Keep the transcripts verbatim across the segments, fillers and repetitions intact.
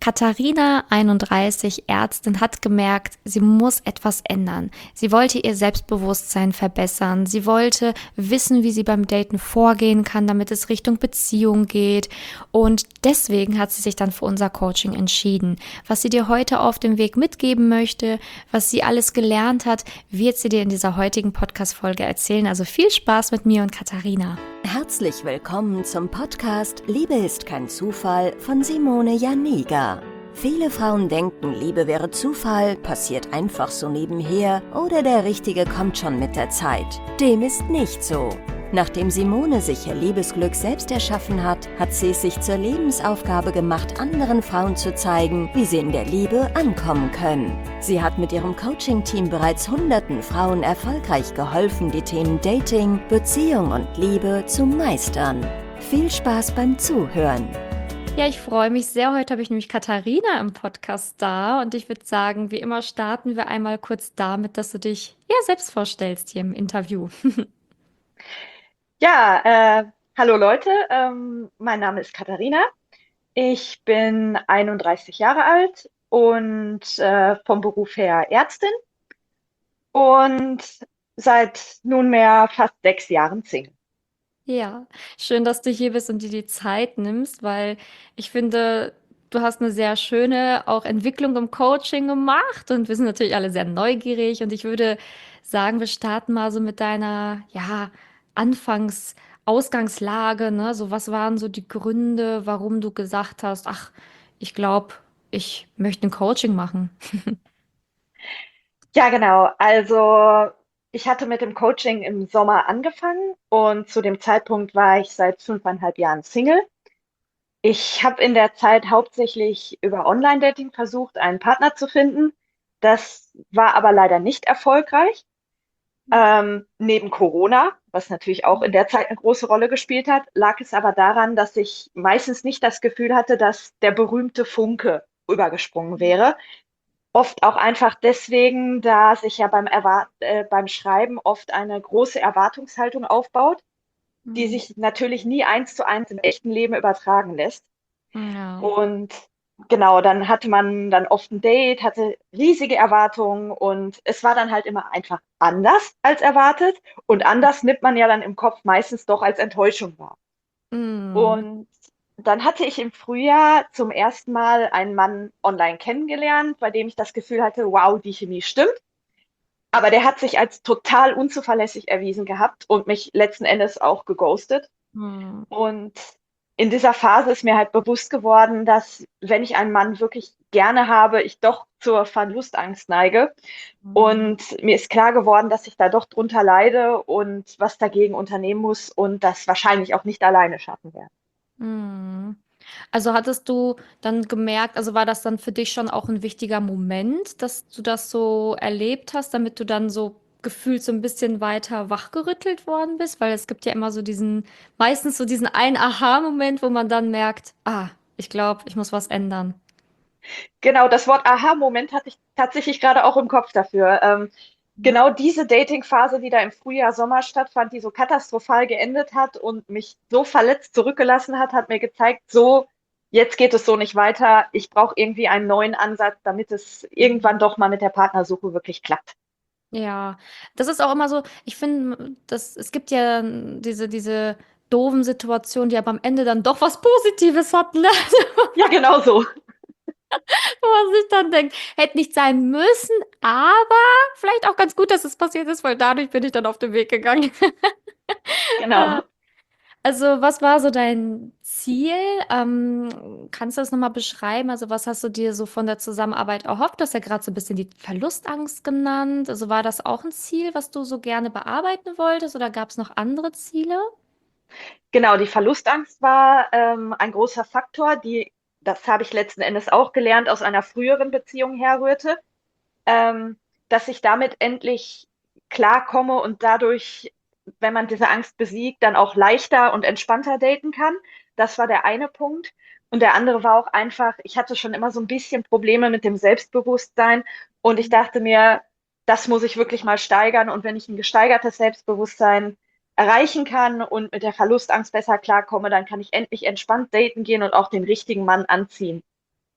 Katharina, einunddreißig, Ärztin, hat gemerkt, sie muss etwas ändern. Sie wollte ihr Selbstbewusstsein verbessern. Sie wollte wissen, wie sie beim Daten vorgehen kann, damit es Richtung Beziehung geht. Und deswegen hat sie sich dann für unser Coaching entschieden. Was sie dir heute auf dem Weg mitgeben möchte, was sie alles gelernt hat, wird sie dir in dieser heutigen Podcast-Folge erzählen. Also viel Spaß mit mir und Katharina. Herzlich willkommen zum Podcast Liebe ist kein Zufall von Simone Janiga. Viele Frauen denken, Liebe wäre Zufall, passiert einfach so nebenher oder der Richtige kommt schon mit der Zeit. Dem ist nicht so. Nachdem Simone sich ihr Liebesglück selbst erschaffen hat, hat sie es sich zur Lebensaufgabe gemacht, anderen Frauen zu zeigen, wie sie in der Liebe ankommen können. Sie hat mit ihrem Coaching-Team bereits hunderten Frauen erfolgreich geholfen, die Themen Dating, Beziehung und Liebe zu meistern. Viel Spaß beim Zuhören! Ja, ich freue mich sehr. Heute habe ich nämlich Katharina im Podcast da und ich würde sagen, wie immer starten wir einmal kurz damit, dass du dich ja selbst vorstellst hier im Interview. Ja, äh, hallo Leute, ähm, mein Name ist Katharina. Ich bin einunddreißig Jahre alt und äh, vom Beruf her Ärztin und seit nunmehr fast sechs Jahren Single. Ja, schön, dass du hier bist und dir die Zeit nimmst, weil ich finde, du hast eine sehr schöne auch Entwicklung im Coaching gemacht und wir sind natürlich alle sehr neugierig und ich würde sagen, wir starten mal so mit deiner, ja, Anfangs Ausgangslage, ne? So, was waren so die Gründe, warum du gesagt hast, ach, ich glaube, ich möchte ein Coaching machen. Ja, genau. Also ich hatte mit dem Coaching im Sommer angefangen und zu dem Zeitpunkt war ich seit fünfeinhalb Jahren Single. Ich habe in der Zeit hauptsächlich über Online-Dating versucht, einen Partner zu finden. Das war aber leider nicht erfolgreich. Ähm, neben Corona, was natürlich auch in der Zeit eine große Rolle gespielt hat, lag es aber daran, dass ich meistens nicht das Gefühl hatte, dass der berühmte Funke übergesprungen wäre. Oft auch einfach deswegen, da sich ja beim, Erwart äh, beim Schreiben oft eine große Erwartungshaltung aufbaut, die Mhm. sich natürlich nie eins zu eins im echten Leben übertragen lässt. Ja. Und genau, dann hatte man dann oft ein Date, hatte riesige Erwartungen und es war dann halt immer einfach anders als erwartet. Und anders nimmt man ja dann im Kopf meistens doch als Enttäuschung wahr. Mhm. Und dann hatte ich im Frühjahr zum ersten Mal einen Mann online kennengelernt, bei dem ich das Gefühl hatte, wow, die Chemie stimmt. Aber der hat sich als total unzuverlässig erwiesen gehabt und mich letzten Endes auch geghostet. Mhm. Und in dieser Phase ist mir halt bewusst geworden, dass, wenn ich einen Mann wirklich gerne habe, ich doch zur Verlustangst neige. Mhm. Und mir ist klar geworden, dass ich da doch drunter leide und was dagegen unternehmen muss und das wahrscheinlich auch nicht alleine schaffen werde. Mhm. Also hattest du dann gemerkt, also war das dann für dich schon auch ein wichtiger Moment, dass du das so erlebt hast, damit du dann so gefühlt so ein bisschen weiter wachgerüttelt worden bist? Weil es gibt ja immer so diesen, meistens so diesen einen Aha-Moment, wo man dann merkt, ah, ich glaube, ich muss was ändern. Genau, das Wort Aha-Moment hatte ich tatsächlich gerade auch im Kopf dafür. Ähm, genau diese Dating-Phase, die da im Frühjahr, Sommer stattfand, die so katastrophal geendet hat und mich so verletzt zurückgelassen hat, hat mir gezeigt, so, jetzt geht es so nicht weiter. Ich brauche irgendwie einen neuen Ansatz, damit es irgendwann doch mal mit der Partnersuche wirklich klappt. Ja, das ist auch immer so, ich finde, das, es gibt ja diese, diese doofen Situationen, die aber am Ende dann doch was Positives hatten, ne? Ja, genau so. Wo man sich dann denkt, hätte nicht sein müssen, aber vielleicht auch ganz gut, dass es passiert ist, weil dadurch bin ich dann auf den Weg gegangen. Äh, Genau. Also, was war so dein Ziel? Ähm, kannst du das nochmal beschreiben? Also, was hast du dir so von der Zusammenarbeit erhofft? Du hast ja gerade so ein bisschen die Verlustangst genannt. Also, war das auch ein Ziel, was du so gerne bearbeiten wolltest, oder gab es noch andere Ziele? Genau, die Verlustangst war ähm, ein großer Faktor, die, das habe ich letzten Endes auch gelernt, aus einer früheren Beziehung herrührte. ähm, dass ich damit endlich klarkomme und dadurch, wenn man diese Angst besiegt, dann auch leichter und entspannter daten kann. Das war der eine Punkt. Und der andere war auch einfach, ich hatte schon immer so ein bisschen Probleme mit dem Selbstbewusstsein und ich dachte mir, das muss ich wirklich mal steigern. Und wenn ich ein gesteigertes Selbstbewusstsein erreichen kann und mit der Verlustangst besser klarkomme, dann kann ich endlich entspannt daten gehen und auch den richtigen Mann anziehen.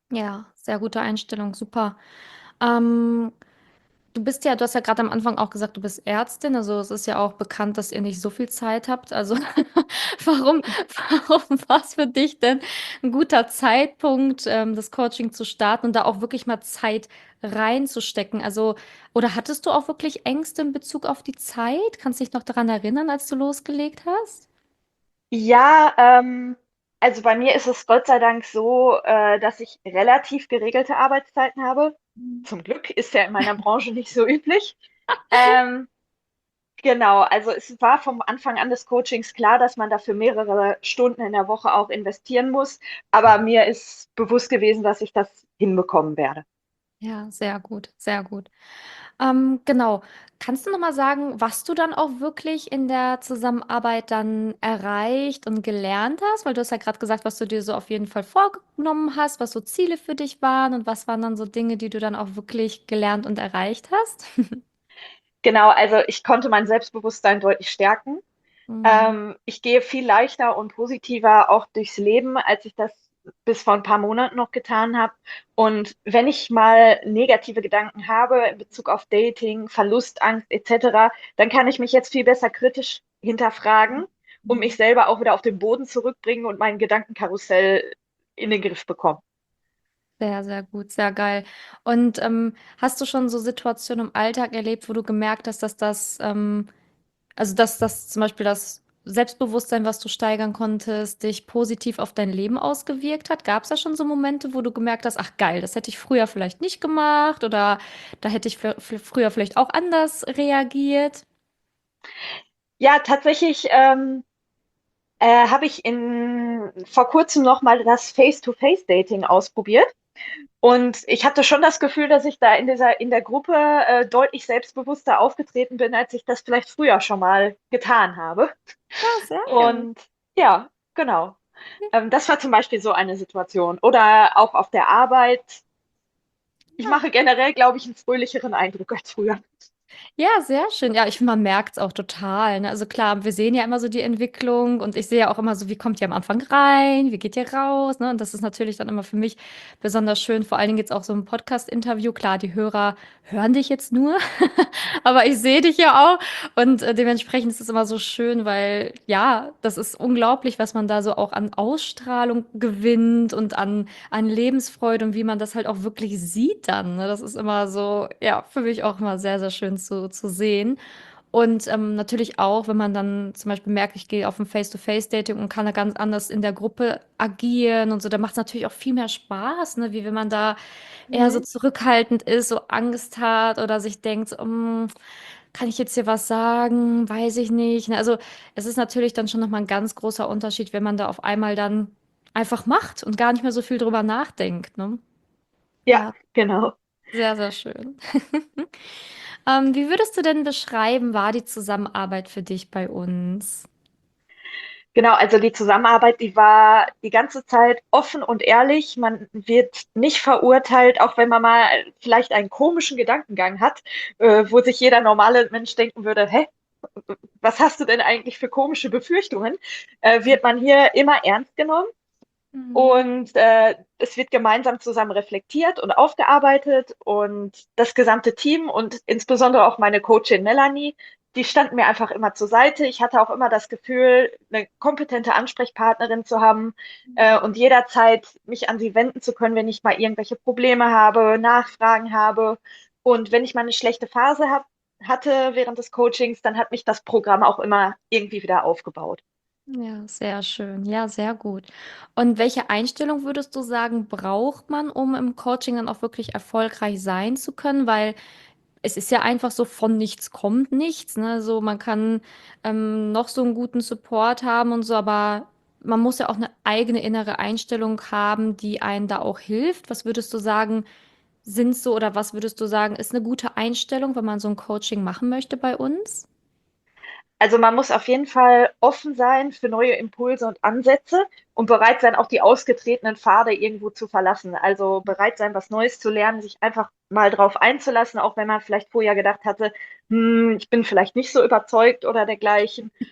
Ja, sehr gute Einstellung, super. Ähm, du bist ja, du hast ja gerade am Anfang auch gesagt, du bist Ärztin, also es ist ja auch bekannt, dass ihr nicht so viel Zeit habt. Also warum, warum war es für dich denn ein guter Zeitpunkt, ähm, das Coaching zu starten und da auch wirklich mal Zeit reinzustecken? Also, oder hattest du auch wirklich Ängste in Bezug auf die Zeit? Kannst du dich noch daran erinnern, als du losgelegt hast? Ja, ähm, also bei mir ist es Gott sei Dank so, äh, dass ich relativ geregelte Arbeitszeiten habe. Zum Glück ist ja in meiner Branche nicht so üblich. Ähm, genau, also es war vom Anfang an des Coachings klar, dass man dafür mehrere Stunden in der Woche auch investieren muss. Aber mir ist bewusst gewesen, dass ich das hinbekommen werde. Ja, sehr gut, sehr gut. Ähm, genau. Kannst du noch mal sagen, was du dann auch wirklich in der Zusammenarbeit dann erreicht und gelernt hast? Weil du hast ja gerade gesagt, was du dir so auf jeden Fall vorgenommen hast, was so Ziele für dich waren und was waren dann so Dinge, die du dann auch wirklich gelernt und erreicht hast? Genau, also ich konnte mein Selbstbewusstsein deutlich stärken. Mhm. Ähm, ich gehe viel leichter und positiver auch durchs Leben, als ich das bis vor ein paar Monaten noch getan habe. Und wenn ich mal negative Gedanken habe in Bezug auf Dating, Verlustangst et cetera, dann kann ich mich jetzt viel besser kritisch hinterfragen und mich selber auch wieder auf den Boden zurückbringen und mein Gedankenkarussell in den Griff bekommen. Sehr, sehr gut, sehr geil. Und ähm, hast du schon so Situationen im Alltag erlebt, wo du gemerkt hast, dass das ähm, also, dass das zum Beispiel das Selbstbewusstsein, was du steigern konntest, dich positiv auf dein Leben ausgewirkt hat? Gab es da schon so Momente, wo du gemerkt hast, ach geil, das hätte ich früher vielleicht nicht gemacht oder da hätte ich fr- fr- früher vielleicht auch anders reagiert? Ja, tatsächlich ähm, äh, habe ich in, vor kurzem noch mal das Face-to-Face-Dating ausprobiert. Und ich hatte schon das Gefühl, dass ich da in dieser, in der Gruppe äh, deutlich selbstbewusster aufgetreten bin, als ich das vielleicht früher schon mal getan habe. Ja, sehr geil. Und ja, genau. Ähm, das war zum Beispiel so eine Situation. Oder auch auf der Arbeit. Ich Ja. mache generell, glaube ich, einen fröhlicheren Eindruck als früher. Ja, sehr schön. Ja, ich finde, man merkt es auch total. Ne? Also klar, wir sehen ja immer so die Entwicklung und ich sehe ja auch immer so, wie kommt ihr am Anfang rein, wie geht ihr raus, ne? Und das ist natürlich dann immer für mich besonders schön. Vor allen Dingen jetzt auch so ein Podcast-Interview. Klar, die Hörer hören dich jetzt nur, aber ich sehe dich ja auch und äh, dementsprechend ist es immer so schön, weil ja, das ist unglaublich, was man da so auch an Ausstrahlung gewinnt und an, an Lebensfreude und wie man das halt auch wirklich sieht dann. Ne? Das ist immer so, ja, für mich auch immer sehr, sehr schön zu, zu sehen. Und ähm, natürlich auch, wenn man dann zum Beispiel merkt, ich gehe auf ein Face-to-Face-Dating und kann da ganz anders in der Gruppe agieren und so, da macht es natürlich auch viel mehr Spaß, ne? Wie wenn man da eher so Mhm. zurückhaltend ist, so Angst hat oder sich denkt, so, "Mm, kann ich jetzt hier was sagen? Weiß ich nicht." Ne? Also es ist natürlich dann schon nochmal ein ganz großer Unterschied, wenn man da auf einmal dann einfach macht und gar nicht mehr so viel drüber nachdenkt, ne? Ja, Ja, genau. sehr, sehr schön. Ähm, wie würdest du denn beschreiben, war die Zusammenarbeit für dich bei uns? Genau, also die Zusammenarbeit, die war die ganze Zeit offen und ehrlich. Man wird nicht verurteilt, auch wenn man mal vielleicht einen komischen Gedankengang hat, äh, wo sich jeder normale Mensch denken würde, hä, was hast du denn eigentlich für komische Befürchtungen? Äh, wird man hier immer ernst genommen Mhm. und äh, es wird gemeinsam zusammen reflektiert und aufgearbeitet und das gesamte Team und insbesondere auch meine Coachin Melanie, die standen mir einfach immer zur Seite. Ich hatte auch immer das Gefühl, eine kompetente Ansprechpartnerin zu haben äh, und jederzeit mich an sie wenden zu können, wenn ich mal irgendwelche Probleme habe, Nachfragen habe. Und wenn ich mal eine schlechte Phase hab, hatte während des Coachings, dann hat mich das Programm auch immer irgendwie wieder aufgebaut. Ja, sehr schön. Ja, sehr gut. Und welche Einstellung würdest du sagen, braucht man, um im Coaching dann auch wirklich erfolgreich sein zu können? Weil es ist ja einfach so, von nichts kommt nichts, ne? So, man kann ähm, noch so einen guten Support haben und so, aber man muss ja auch eine eigene innere Einstellung haben, die einen da auch hilft. Was würdest du sagen, sind so oder was würdest du sagen, ist eine gute Einstellung, wenn man so ein Coaching machen möchte bei uns? Also man muss auf jeden Fall offen sein für neue Impulse und Ansätze und bereit sein, auch die ausgetretenen Pfade irgendwo zu verlassen. Also bereit sein, was Neues zu lernen, sich einfach mal drauf einzulassen, auch wenn man vielleicht vorher gedacht hatte, hm, ich bin vielleicht nicht so überzeugt oder dergleichen.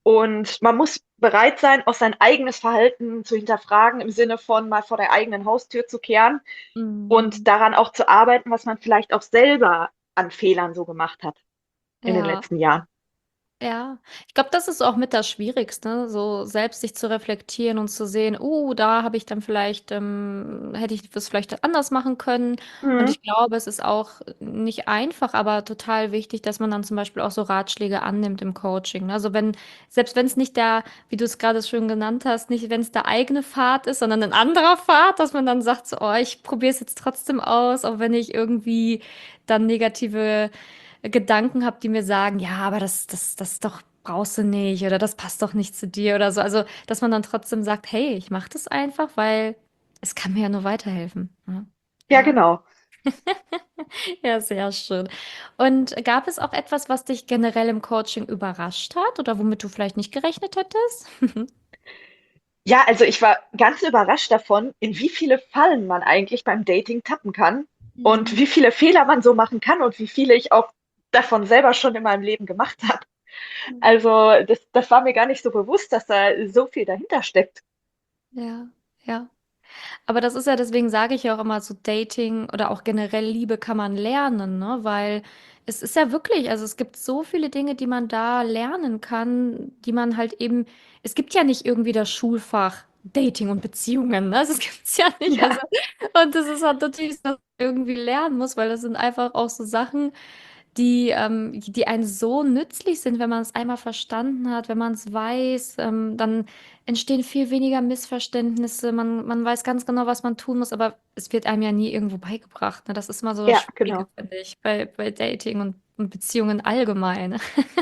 Und man muss bereit sein, auch sein eigenes Verhalten zu hinterfragen, im Sinne von mal vor der eigenen Haustür zu kehren und Mhm. daran auch zu arbeiten, was man vielleicht auch selber an Fehlern so gemacht hat in den Ja. letzten Jahren. Ja, ich glaube, das ist auch mit das Schwierigste, so selbst sich zu reflektieren und zu sehen, oh, da habe ich dann vielleicht, ähm, hätte ich das vielleicht anders machen können. Und Mhm. ich glaube, es ist auch nicht einfach, aber total wichtig, dass man dann zum Beispiel auch so Ratschläge annimmt im Coaching. Also wenn, selbst wenn es nicht der, wie du es gerade schön genannt hast, nicht, wenn es der eigene Pfad ist, sondern ein anderer Pfad, dass man dann sagt, so, oh, ich probiere es jetzt trotzdem aus, auch wenn ich irgendwie dann negative Gedanken habe, die mir sagen, ja, aber das, das, das doch brauchst du nicht oder das passt doch nicht zu dir oder so. Also, dass man dann trotzdem sagt, hey, ich mache das einfach, weil es kann mir ja nur weiterhelfen. Ne? Ja, Ja, genau. ja, sehr schön. Und gab es auch etwas, was dich generell im Coaching überrascht hat oder womit du vielleicht nicht gerechnet hättest? Ja, also ich war ganz überrascht davon, in wie viele Fallen man eigentlich beim Dating tappen kann und Mhm. wie viele Fehler man so machen kann und wie viele ich auch davon selber schon in meinem Leben gemacht habe. Also das, das war mir gar nicht so bewusst, dass da so viel dahinter steckt. Ja, ja. Aber das ist ja, deswegen sage ich ja auch immer, so Dating oder auch generell Liebe kann man lernen, ne? Weil es ist ja wirklich, also es gibt so viele Dinge, die man da lernen kann, die man halt eben, es gibt ja nicht irgendwie das Schulfach Dating und Beziehungen, ne? Das gibt's ja nicht. Also, Ja, und das ist halt natürlich, so, dass man irgendwie lernen muss, weil das sind einfach auch so Sachen, die, ähm, die einem so nützlich sind, wenn man es einmal verstanden hat, wenn man es weiß, ähm, dann entstehen viel weniger Missverständnisse. Man, man weiß ganz genau, was man tun muss, aber es wird einem ja nie irgendwo beigebracht. Ne? Das ist mal so das ja, Schwierige, genau. finde ich, bei, bei Dating und, und Beziehungen allgemein.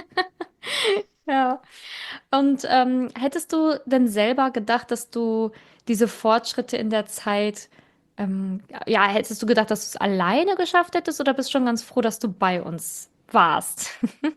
Ja. Und ähm, hättest du denn selber gedacht, dass du diese Fortschritte in der Zeit, ähm, ja, hättest du gedacht, dass du es alleine geschafft hättest oder bist schon ganz froh, dass du bei uns warst?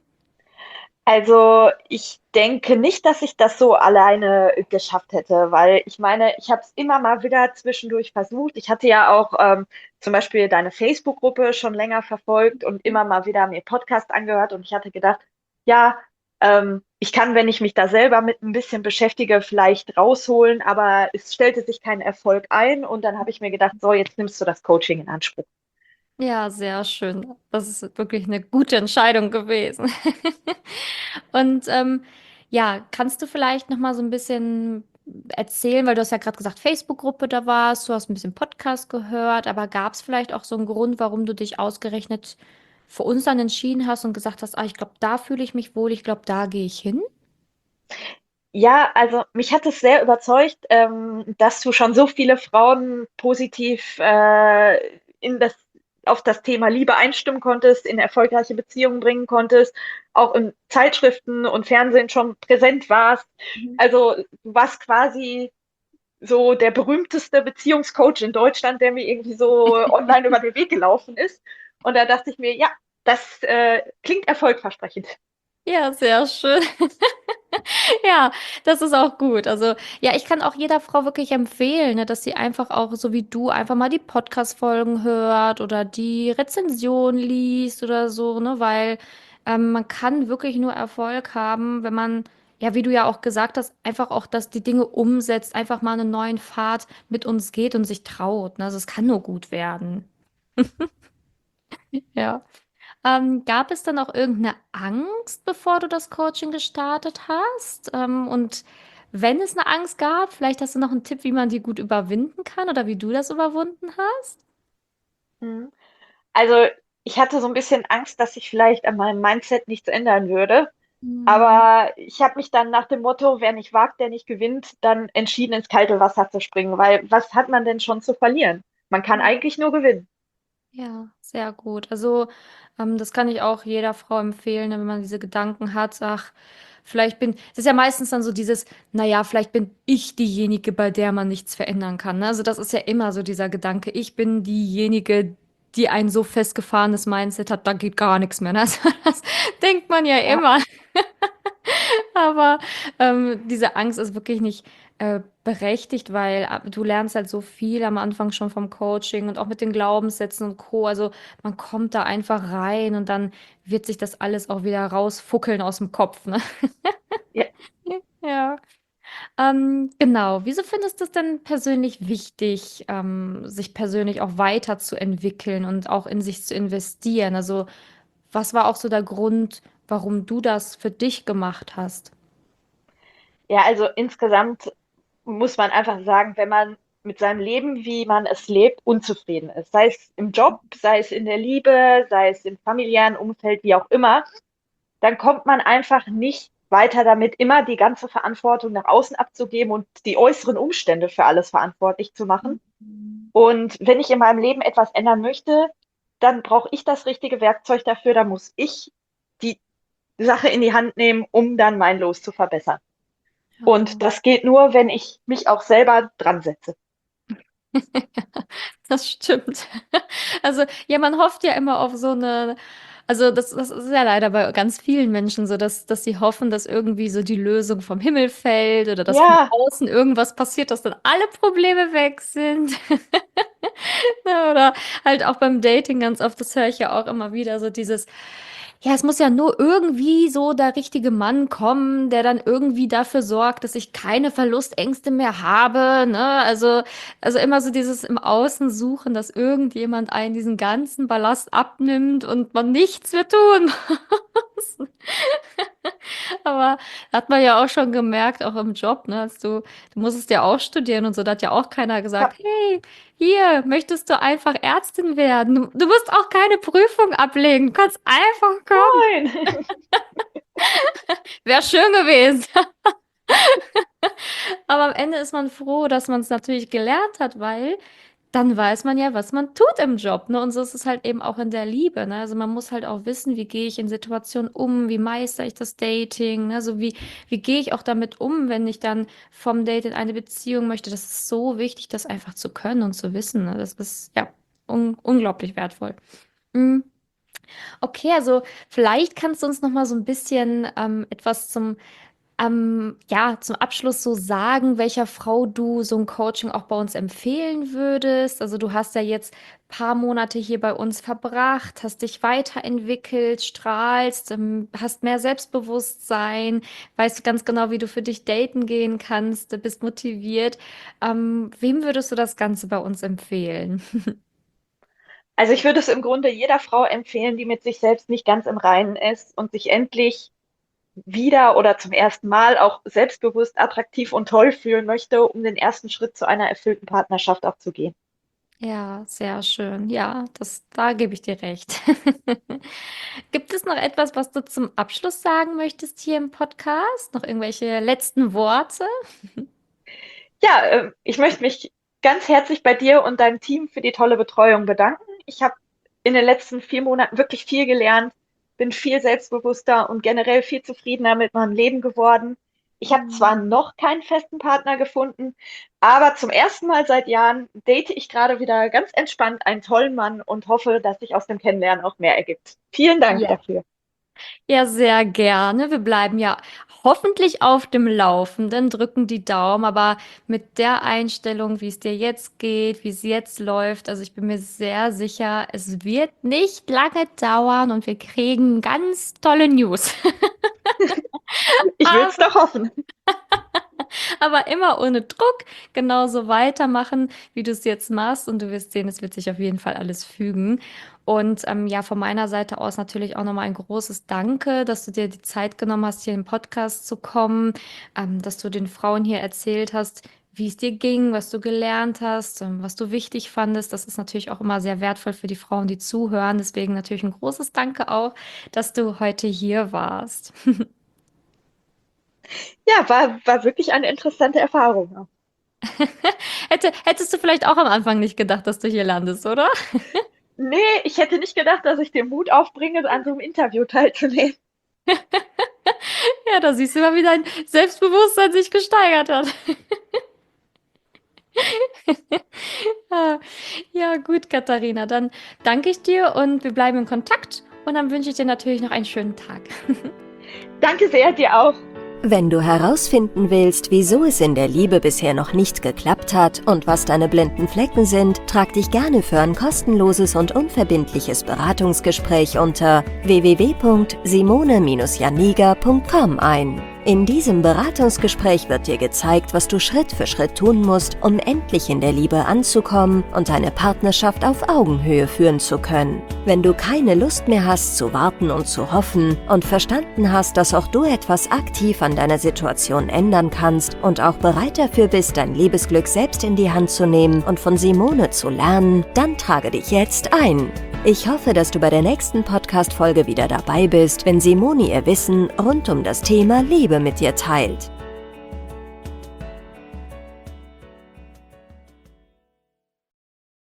Also ich denke nicht, dass ich das so alleine geschafft hätte, weil ich meine, ich habe es immer mal wieder zwischendurch versucht. Ich hatte ja auch ähm, zum Beispiel deine Facebook-Gruppe schon länger verfolgt und immer mal wieder mir Podcast angehört und ich hatte gedacht, ja, ähm, ich kann, wenn ich mich da selber mit ein bisschen beschäftige, vielleicht rausholen, aber es stellte sich kein Erfolg ein und dann habe ich mir gedacht, so, jetzt nimmst du das Coaching in Anspruch. Ja, sehr schön. Das ist wirklich eine gute Entscheidung gewesen. Und ähm, ja, kannst du vielleicht noch mal so ein bisschen erzählen, weil du hast ja gerade gesagt, Facebook-Gruppe da warst, du hast ein bisschen Podcast gehört, aber gab es vielleicht auch so einen Grund, warum du dich ausgerechnet für uns dann entschieden hast und gesagt hast, ah, ich glaube, da fühle ich mich wohl, ich glaube, da gehe ich hin? Ja, also mich hat es sehr überzeugt, ähm, dass du schon so viele Frauen positiv äh, in das, auf das Thema Liebe einstimmen konntest, in erfolgreiche Beziehungen bringen konntest, auch in Zeitschriften und Fernsehen schon präsent warst. Mhm. Also du warst quasi so der berühmteste Beziehungscoach in Deutschland, der mir irgendwie so online über den Weg gelaufen ist. Und da dachte ich mir, ja, das äh, klingt erfolgversprechend. Ja, sehr schön. Ja, das ist auch gut. Also, ja, ich kann auch jeder Frau wirklich empfehlen, ne, dass sie einfach auch, so wie du, einfach mal die Podcast-Folgen hört oder die Rezension liest oder so, ne, weil ähm, man kann wirklich nur Erfolg haben, wenn man, ja, wie du ja auch gesagt hast, einfach auch, dass die Dinge umsetzt, einfach mal einen neuen Pfad mit uns geht und sich traut. Ne? Also, es kann nur gut werden. Ja. Ähm, gab es dann auch irgendeine Angst, bevor du das Coaching gestartet hast? Ähm, und wenn es eine Angst gab, vielleicht hast du noch einen Tipp, wie man die gut überwinden kann oder wie du das überwunden hast? Mhm. Also ich hatte so ein bisschen Angst, dass sich vielleicht an meinem Mindset nichts ändern würde. Hm, Aber ich habe mich dann nach dem Motto, wer nicht wagt, der nicht gewinnt, dann entschieden, ins kalte Wasser zu springen, weil was hat man denn schon zu verlieren? Man kann ja, eigentlich nur gewinnen. ja, sehr gut. Also, ähm, das kann ich auch jeder Frau empfehlen, ne, wenn man diese Gedanken hat, ach, vielleicht bin, es ist ja meistens dann so dieses, naja, vielleicht bin ich diejenige, bei der man nichts verändern kann. Ne? Also das ist ja immer so dieser Gedanke, ich bin diejenige, die ein so festgefahrenes Mindset hat, da geht gar nichts mehr. Ne? Also das denkt man ja Ja, immer. Aber ähm, diese Angst ist wirklich nicht äh, berechtigt, weil äh, du lernst halt so viel am Anfang schon vom Coaching und auch mit den Glaubenssätzen und Co. Also man kommt da einfach rein und dann wird sich das alles auch wieder rausfuckeln aus dem Kopf, ne? Ja, Ja. Ähm, genau. Wieso findest du es denn persönlich wichtig, ähm, sich persönlich auch weiterzuentwickeln und auch in sich zu investieren? Also, was war auch so der Grund, warum du das für dich gemacht hast? ja, also insgesamt muss man einfach sagen, wenn man mit seinem Leben, wie man es lebt, unzufrieden ist, sei es im Job, sei es in der Liebe, sei es im familiären Umfeld, wie auch immer, dann kommt man einfach nicht weiter damit, immer die ganze Verantwortung nach außen abzugeben und die äußeren Umstände für alles verantwortlich zu machen. Und wenn ich in meinem Leben etwas ändern möchte, dann brauche ich das richtige Werkzeug dafür, da muss ich die Sache in die Hand nehmen, um dann mein Los zu verbessern. Und Ja. das geht nur, wenn ich mich auch selber dran setze. Das stimmt. Also, ja, man hofft ja immer auf so eine, also das, das ist ja leider bei ganz vielen Menschen so, dass, dass sie hoffen, dass irgendwie so die Lösung vom Himmel fällt oder dass von Ja, außen irgendwas passiert, dass dann alle Probleme weg sind. Ja, oder halt auch beim Dating ganz oft, das höre ich ja auch immer wieder, so dieses, ja, es muss ja nur irgendwie so der richtige Mann kommen, der dann irgendwie dafür sorgt, dass ich keine Verlustängste mehr habe, ne? Also, also immer so dieses im Außen suchen, dass irgendjemand einen diesen ganzen Ballast abnimmt und man nichts mehr tun muss. Aber hat man ja auch schon gemerkt, auch im Job, ne? Als du, du musstest ja auch studieren und so, da hat ja auch keiner ja, gesagt, hey, hier, möchtest du einfach Ärztin werden? Du, du musst auch keine Prüfung ablegen, du kannst einfach kommen. nein. Wäre schön gewesen. Aber am Ende ist man froh, dass man es natürlich gelernt hat, weil dann weiß man ja, was man tut im Job, ne? Und so ist es halt eben auch in der Liebe, ne? Also man muss halt auch wissen, wie gehe ich in Situationen um, wie meistere ich das Dating, ne? Also wie, wie gehe ich auch damit um, wenn ich dann vom Date in eine Beziehung möchte. Das ist so wichtig, das einfach zu können und zu wissen, ne? Das ist ja un unglaublich wertvoll. Mm. Okay, also vielleicht kannst du uns noch mal so ein bisschen ähm, etwas zum ähm, ja, zum Abschluss so sagen, welcher Frau du so ein Coaching auch bei uns empfehlen würdest. Also du hast ja jetzt ein paar Monate hier bei uns verbracht, hast dich weiterentwickelt, strahlst, ähm, hast mehr Selbstbewusstsein, weißt ganz genau, wie du für dich daten gehen kannst, bist motiviert. Ähm, wem würdest du das Ganze bei uns empfehlen? Also ich würde es im Grunde jeder Frau empfehlen, die mit sich selbst nicht ganz im Reinen ist und sich endlich wieder oder zum ersten Mal auch selbstbewusst, attraktiv und toll fühlen möchte, um den ersten Schritt zu einer erfüllten Partnerschaft auch zu gehen. Ja, sehr schön. Ja, das, da gebe ich dir recht. Gibt es noch etwas, was du zum Abschluss sagen möchtest hier im Podcast? Noch irgendwelche letzten Worte? Ja, äh, ich möchte mich ganz herzlich bei dir und deinem Team für die tolle Betreuung bedanken. Ich habe in den letzten vier Monaten wirklich viel gelernt, bin viel selbstbewusster und generell viel zufriedener mit meinem Leben geworden. Ich habe zwar noch keinen festen Partner gefunden, aber zum ersten Mal seit Jahren date ich gerade wieder ganz entspannt einen tollen Mann und hoffe, dass sich aus dem Kennenlernen auch mehr ergibt. Vielen Dank Ja. dafür. Ja, sehr gerne. Wir bleiben ja hoffentlich auf dem Laufenden, drücken die Daumen, aber mit der Einstellung, wie es dir jetzt geht, wie es jetzt läuft, also ich bin mir sehr sicher, es wird nicht lange dauern und wir kriegen ganz tolle News. Ich will es doch hoffen. Aber immer ohne Druck, genauso weitermachen, wie du es jetzt machst. Und du wirst sehen, es wird sich auf jeden Fall alles fügen. Und ähm, ja, von meiner Seite aus natürlich auch nochmal ein großes Danke, dass du dir die Zeit genommen hast, hier im Podcast zu kommen, ähm, dass du den Frauen hier erzählt hast, wie es dir ging, was du gelernt hast, ähm, was du wichtig fandest. Das ist natürlich auch immer sehr wertvoll für die Frauen, die zuhören. Deswegen natürlich ein großes Danke auch, dass du heute hier warst. Ja, war, war wirklich eine interessante Erfahrung. Hätte, hättest du vielleicht auch am Anfang nicht gedacht, dass du hier landest, oder? Nee, ich hätte nicht gedacht, dass ich den Mut aufbringe, an so einem Interview teilzunehmen. Ja, da siehst du mal, wie dein Selbstbewusstsein sich gesteigert hat. Ja, ja, gut, Katharina. Dann danke ich dir und wir bleiben in Kontakt. Und dann wünsche ich dir natürlich noch einen schönen Tag. Danke sehr, dir auch. Wenn du herausfinden willst, wieso es in der Liebe bisher noch nicht geklappt hat und was deine blinden Flecken sind, trag dich gerne für ein kostenloses und unverbindliches Beratungsgespräch unter w w w punkt simone Bindestrich janiga punkt com ein. In diesem Beratungsgespräch wird dir gezeigt, was du Schritt für Schritt tun musst, um endlich in der Liebe anzukommen und deine Partnerschaft auf Augenhöhe führen zu können. Wenn du keine Lust mehr hast zu warten und zu hoffen und verstanden hast, dass auch du etwas aktiv an deiner Situation ändern kannst und auch bereit dafür bist, dein Liebesglück selbst in die Hand zu nehmen und von Simone zu lernen, dann trage dich jetzt ein. Ich hoffe, dass du bei der nächsten Podcast-Folge wieder dabei bist, wenn Simone ihr Wissen rund um das Thema Liebe mit dir teilt.